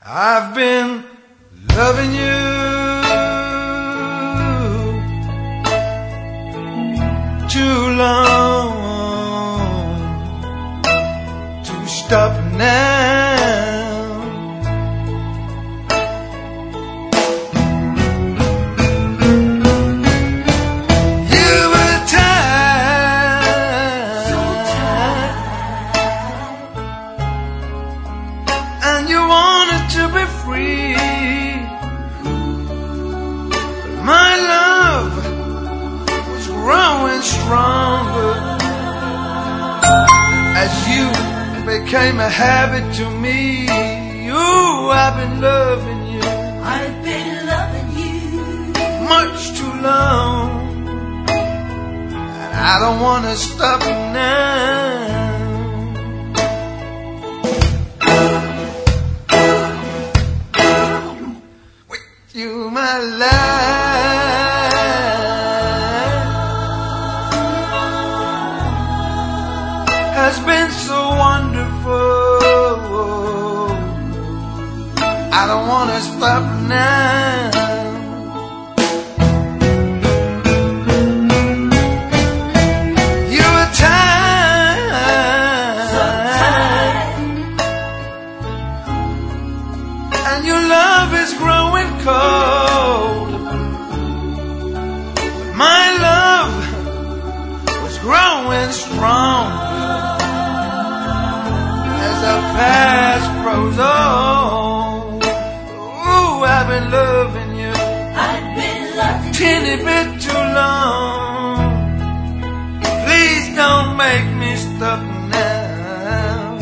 I've been loving you too long to stop now. You were tired, so tired, and you wanted to be free. But my love was growing stronger as you became a habit to me. Ooh, I've been loving you. I've been loving you much too long, and I don't want to stop now. With you, my life has been so wonderful. I don't want to stop now. You were tired, so tired, and your love is growing cold. But my love was growing strong as our past grows old. Ooh, I've been loving you I've been loving teeny bit too long. Please don't make me stop now.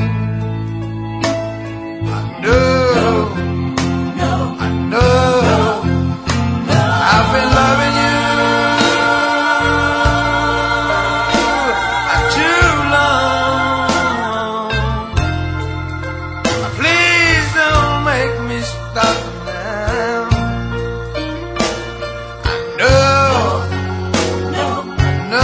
I know, no, I know, I've been loving you too long. Please don't make me stop now. I know, no, no,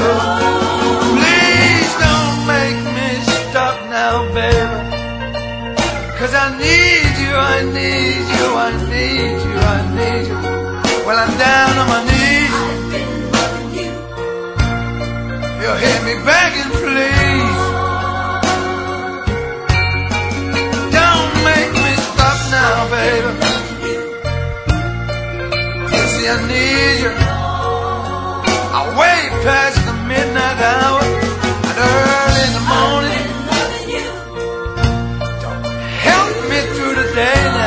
please don't make me stop now, baby. 'Cause I need you, I need you, I need you, I need you. Well, I'm down on my knees. I've been loving you. You hear me begging, please. Don't make me stop now, baby. You see, I need you. I way past the midnight hour and early in the morning. I've been loving you. Help me through the day now.